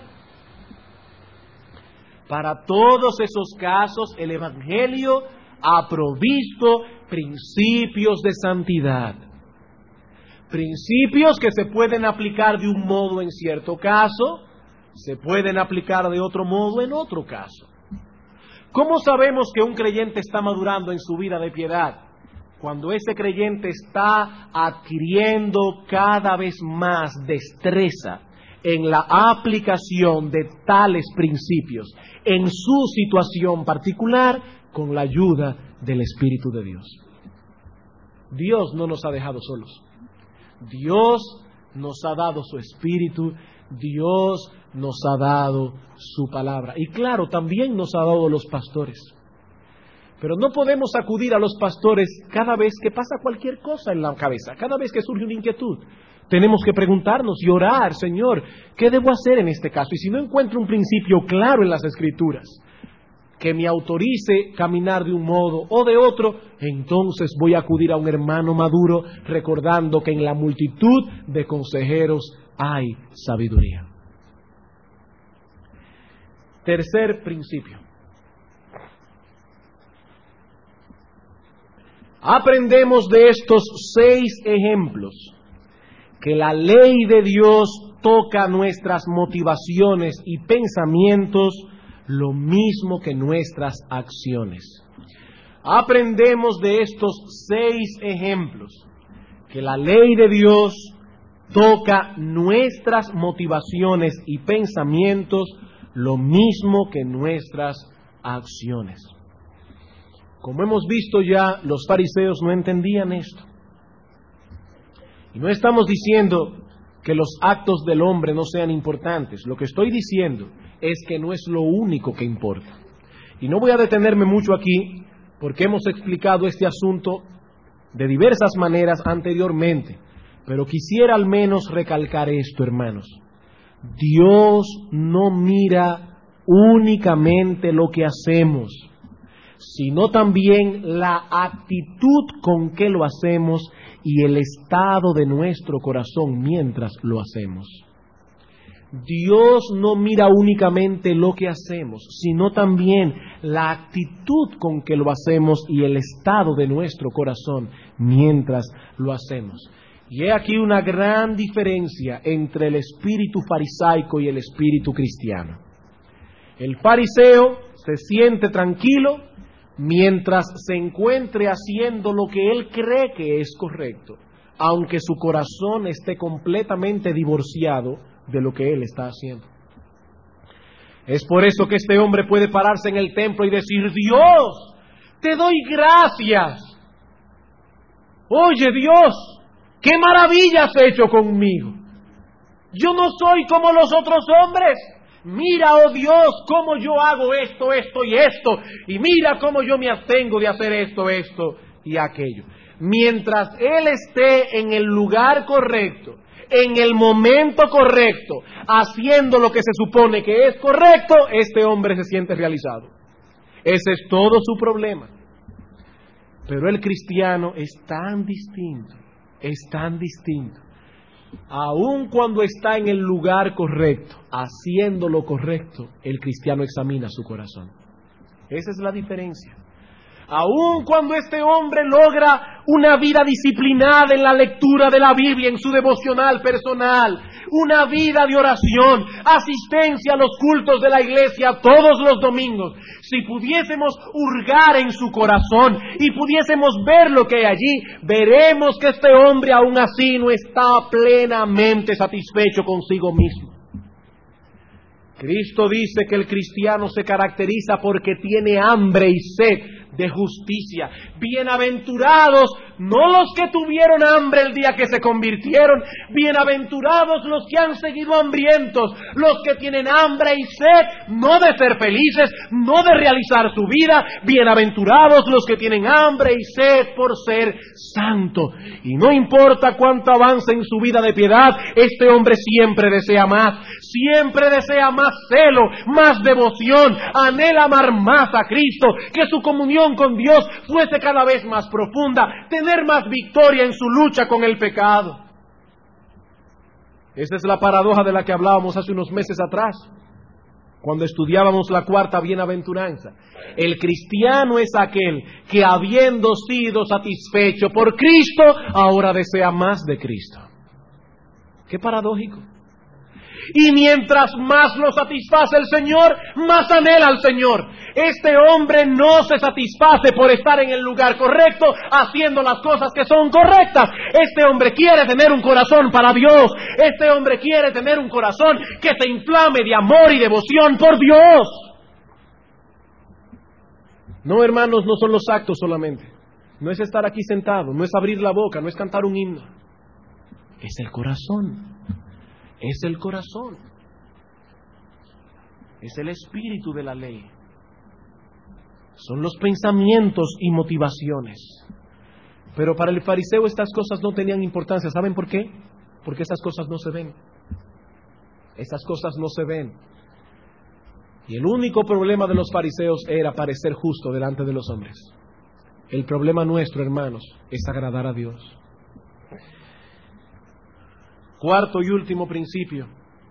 Para todos esos casos, el Evangelio ha provisto principios de santidad. Principios que se pueden aplicar de un modo en cierto caso, se pueden aplicar de otro modo en otro caso. ¿Cómo sabemos que un creyente está madurando en su vida de piedad? Cuando ese creyente está adquiriendo cada vez más destreza en la aplicación de tales principios en su situación particular con la ayuda del Espíritu de Dios. Dios no nos ha dejado solos. Dios nos ha dado su Espíritu, Dios nos ha dado su palabra. Y claro, también nos ha dado los pastores. Pero no podemos acudir a los pastores cada vez que pasa cualquier cosa en la cabeza, cada vez que surge una inquietud. Tenemos que preguntarnos y orar, Señor, ¿qué debo hacer en este caso? Y si no encuentro un principio claro en las Escrituras que me autorice caminar de un modo o de otro, entonces voy a acudir a un hermano maduro, recordando que en la multitud de consejeros hay sabiduría. Tercer principio. Aprendemos de estos 6 ejemplos que la ley de Dios toca nuestras motivaciones y pensamientos lo mismo que nuestras acciones. Aprendemos de estos 6 ejemplos que la ley de Dios toca nuestras motivaciones y pensamientos lo mismo que nuestras acciones. Como hemos visto ya, los fariseos no entendían esto. Y no estamos diciendo que los actos del hombre no sean importantes. Lo que estoy diciendo es que no es lo único que importa. Y no voy a detenerme mucho aquí, porque hemos explicado este asunto de diversas maneras anteriormente. Pero quisiera al menos recalcar esto, hermanos. Dios no mira únicamente lo que hacemos, sino también la actitud con que lo hacemos y el estado de nuestro corazón mientras lo hacemos. Dios no mira únicamente lo que hacemos, sino también la actitud con que lo hacemos y el estado de nuestro corazón mientras lo hacemos. Y he aquí una gran diferencia entre el espíritu farisaico y el espíritu cristiano. El fariseo se siente tranquilo mientras se encuentre haciendo lo que él cree que es correcto, aunque su corazón esté completamente divorciado de lo que él está haciendo. Es por eso que este hombre puede pararse en el templo y decir: Dios, te doy gracias. Oye, Dios, qué maravilla has hecho conmigo. Yo no soy como los otros hombres. Mira, oh Dios, cómo yo hago esto, esto y esto. Y mira cómo yo me abstengo de hacer esto, esto y aquello. Mientras él esté en el lugar correcto, en el momento correcto, haciendo lo que se supone que es correcto, este hombre se siente realizado. Ese es todo su problema. Pero el cristiano es tan distinto, Aun cuando está en el lugar correcto, haciendo lo correcto, el cristiano examina su corazón. Esa es la diferencia. Aun cuando este hombre logra una vida disciplinada en la lectura de la Biblia, en su devocional personal, una vida de oración, asistencia a los cultos de la iglesia todos los domingos, si pudiésemos hurgar en su corazón y pudiésemos ver lo que hay allí, veremos que este hombre aún así no está plenamente satisfecho consigo mismo. Cristo dice que el cristiano se caracteriza porque tiene hambre y sed de justicia. Bienaventurados no los que tuvieron hambre el día que se convirtieron, bienaventurados los que han seguido hambrientos, los que tienen hambre y sed, no de ser felices, no de realizar su vida, bienaventurados los que tienen hambre y sed por ser santo. Y no importa cuánto avance en su vida de piedad, este hombre siempre desea más celo, más devoción, anhela amar más a Cristo, que su comunión con Dios fuese cada vez más profunda, tener más victoria en su lucha con el pecado. Esa es la paradoja de la que hablábamos hace unos meses atrás, cuando estudiábamos la cuarta bienaventuranza. El cristiano es aquel que, habiendo sido satisfecho por Cristo, ahora desea más de Cristo. Qué paradójico. Y mientras más lo satisface el Señor, más anhela al Señor. Este hombre no se satisface por estar en el lugar correcto, haciendo las cosas que son correctas. Este hombre quiere tener un corazón para Dios. Este hombre quiere tener un corazón que se inflame de amor y devoción por Dios. No, hermanos, no son los actos solamente. No es estar aquí sentado, no es abrir la boca, no es cantar un himno. Es el corazón. Es el corazón. Es el espíritu de la ley. Son los pensamientos y motivaciones. Pero para el fariseo estas cosas no tenían importancia. ¿Saben por qué? Porque esas cosas no se ven. Esas cosas no se ven. Y el único problema de los fariseos era parecer justo delante de los hombres. El problema nuestro, hermanos, es agradar a Dios. Cuarto y último principio.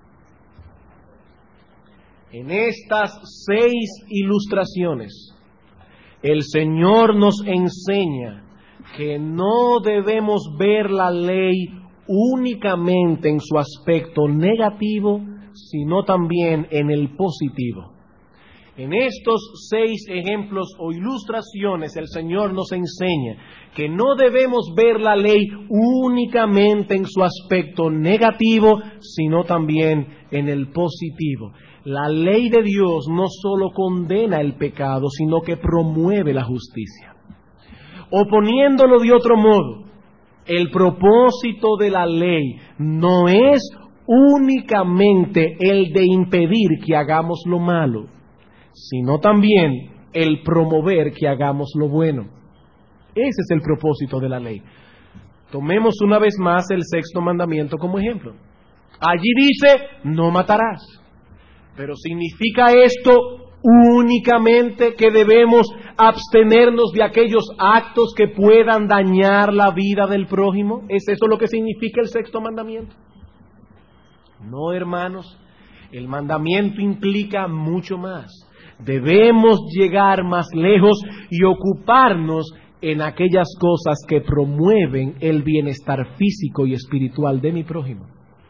En estas 6 ilustraciones, el Señor nos enseña que no debemos ver la ley únicamente en su aspecto negativo, sino también en el positivo. En estos 6 ejemplos o ilustraciones, el Señor nos enseña que no debemos ver la ley únicamente en su aspecto negativo, sino también en el positivo. La ley de Dios no solo condena el pecado, sino que promueve la justicia. O poniéndolo de otro modo, el propósito de la ley no es únicamente el de impedir que hagamos lo malo, sino también el promover que hagamos lo bueno. Ese es el propósito de la ley. Tomemos una vez más el 6º mandamiento como ejemplo. Allí dice, no matarás. Pero ¿significa esto únicamente que debemos abstenernos de aquellos actos que puedan dañar la vida del prójimo? ¿Es eso lo que significa el 6º mandamiento? No, hermanos. El mandamiento implica mucho más. Debemos llegar más lejos y ocuparnos en aquellas cosas que promueven el bienestar físico y espiritual de mi prójimo.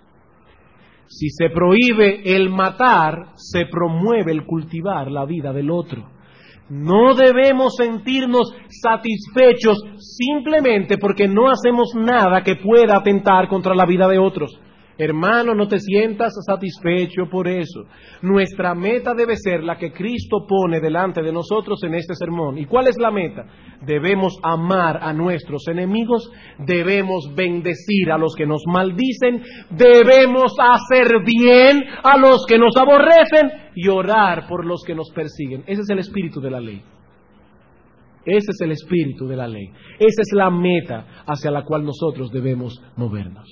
Si se prohíbe el matar, se promueve el cultivar la vida del otro. No debemos sentirnos satisfechos simplemente porque no hacemos nada que pueda atentar contra la vida de otros. Hermano, no te sientas satisfecho por eso. Nuestra meta debe ser la que Cristo pone delante de nosotros en este sermón. ¿Y cuál es la meta? Debemos amar a nuestros enemigos, debemos bendecir a los que nos maldicen, debemos hacer bien a los que nos aborrecen y orar por los que nos persiguen. Ese es el espíritu de la ley. Ese es el espíritu de la ley. Esa es la meta hacia la cual nosotros debemos movernos.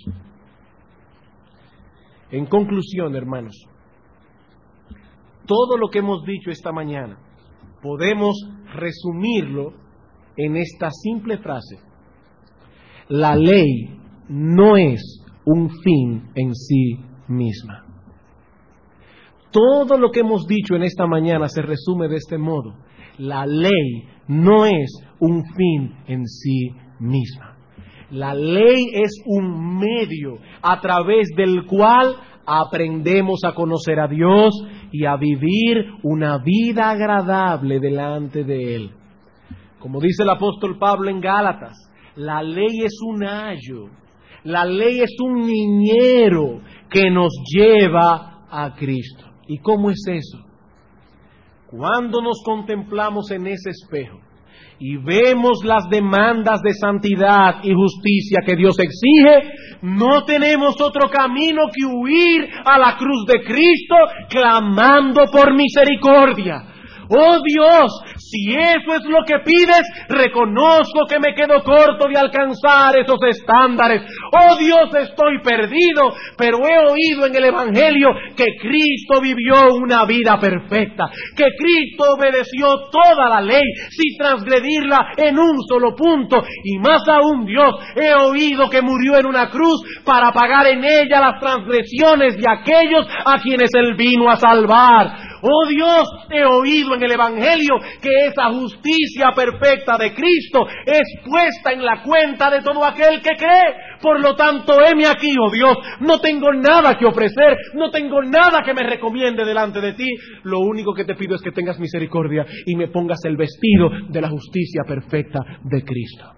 En conclusión, hermanos, todo lo que hemos dicho esta mañana podemos resumirlo en esta simple frase: la ley no es un fin en sí misma. Todo lo que hemos dicho en esta mañana se resume de este modo: la ley no es un fin en sí misma. La ley es un medio a través del cual aprendemos a conocer a Dios y a vivir una vida agradable delante de Él. Como dice el apóstol Pablo en Gálatas, la ley es un ayo, la ley es un niñero que nos lleva a Cristo. ¿Y cómo es eso? Cuando nos contemplamos en ese espejo y vemos las demandas de santidad y justicia que Dios exige, no tenemos otro camino que huir a la cruz de Cristo clamando por misericordia. Oh Dios, si eso es lo que pides, reconozco que me quedo corto de alcanzar esos estándares. Oh Dios, estoy perdido, pero he oído en el Evangelio que Cristo vivió una vida perfecta, que Cristo obedeció toda la ley sin transgredirla en un solo punto. Y más aún, Dios, he oído que murió en una cruz para pagar en ella las transgresiones de aquellos a quienes Él vino a salvar. Oh Dios, he oído en el Evangelio que esa justicia perfecta de Cristo es puesta en la cuenta de todo aquel que cree. Por lo tanto, heme aquí, oh Dios, no tengo nada que ofrecer, no tengo nada que me recomiende delante de ti. Lo único que te pido es que tengas misericordia y me pongas el vestido de la justicia perfecta de Cristo.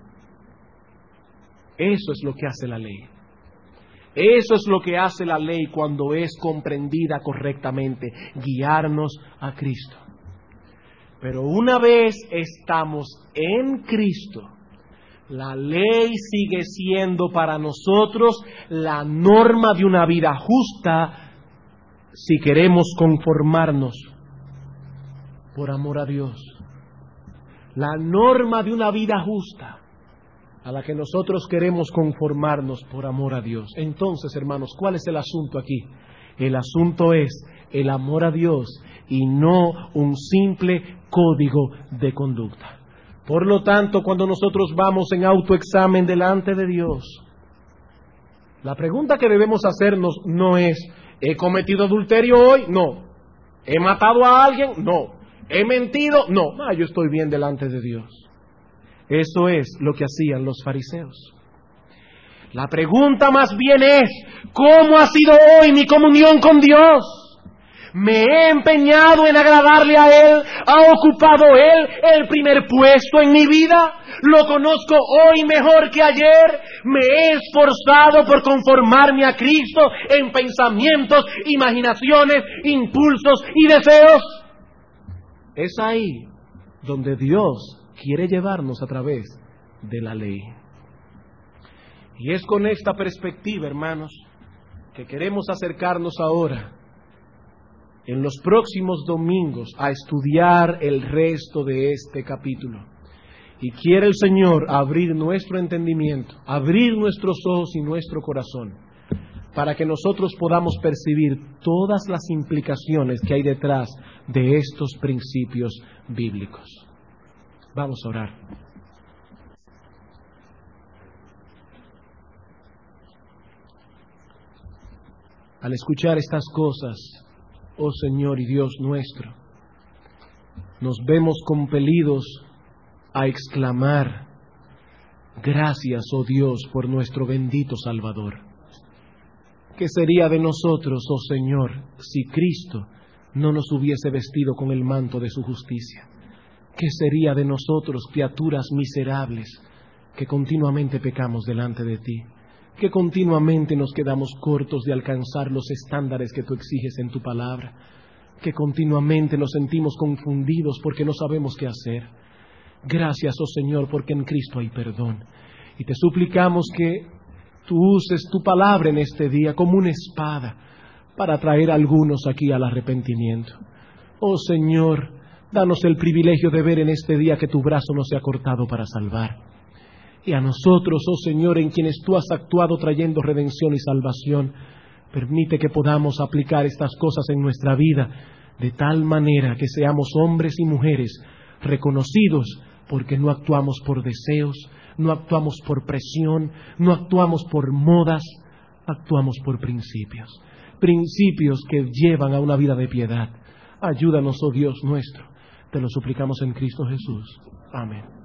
Eso es lo que hace la ley. Eso es lo que hace la ley cuando es comprendida correctamente, guiarnos a Cristo. Pero una vez estamos en Cristo, la ley sigue siendo para nosotros la norma de una vida justa si queremos conformarnos por amor a Dios. La norma de una vida justa a la que nosotros queremos conformarnos por amor a Dios. Entonces, hermanos, ¿cuál es el asunto aquí? El asunto es el amor a Dios y no un simple código de conducta. Por lo tanto, cuando nosotros vamos en autoexamen delante de Dios, la pregunta que debemos hacernos no es: ¿he cometido adulterio hoy? No. ¿He matado a alguien? No. ¿He mentido? No. Yo estoy bien delante de Dios. Eso es lo que hacían los fariseos. La pregunta más bien es: ¿cómo ha sido hoy mi comunión con Dios? ¿Me he empeñado en agradarle a Él? ¿Ha ocupado Él el primer puesto en mi vida? ¿Lo conozco hoy mejor que ayer? ¿Me he esforzado por conformarme a Cristo en pensamientos, imaginaciones, impulsos y deseos? Es ahí donde Dios quiere llevarnos a través de la ley. Y es con esta perspectiva, hermanos, que queremos acercarnos ahora, en los próximos domingos, a estudiar el resto de este capítulo. Y quiere el Señor abrir nuestro entendimiento, abrir nuestros ojos y nuestro corazón, para que nosotros podamos percibir todas las implicaciones que hay detrás de estos principios bíblicos. Vamos a orar. Al escuchar estas cosas, oh Señor y Dios nuestro, nos vemos compelidos a exclamar: gracias, oh Dios, por nuestro bendito Salvador. ¿Qué sería de nosotros, oh Señor, si Cristo no nos hubiese vestido con el manto de su justicia? ¿Qué sería de nosotros, criaturas miserables, que continuamente pecamos delante de ti? Que continuamente nos quedamos cortos de alcanzar los estándares que tú exiges en tu palabra, que continuamente nos sentimos confundidos porque no sabemos qué hacer. Gracias, oh Señor, porque en Cristo hay perdón. Y te suplicamos que tú uses tu palabra en este día como una espada para traer a algunos aquí al arrepentimiento. Oh Señor, danos el privilegio de ver en este día que tu brazo no se ha cortado para salvar. Y a nosotros, oh Señor, en quienes tú has actuado trayendo redención y salvación, permite que podamos aplicar estas cosas en nuestra vida de tal manera que seamos hombres y mujeres reconocidos porque no actuamos por deseos, no actuamos por presión, no actuamos por modas, actuamos por principios. Principios que llevan a una vida de piedad. Ayúdanos, oh Dios nuestro. Te lo suplicamos en Cristo Jesús. Amén.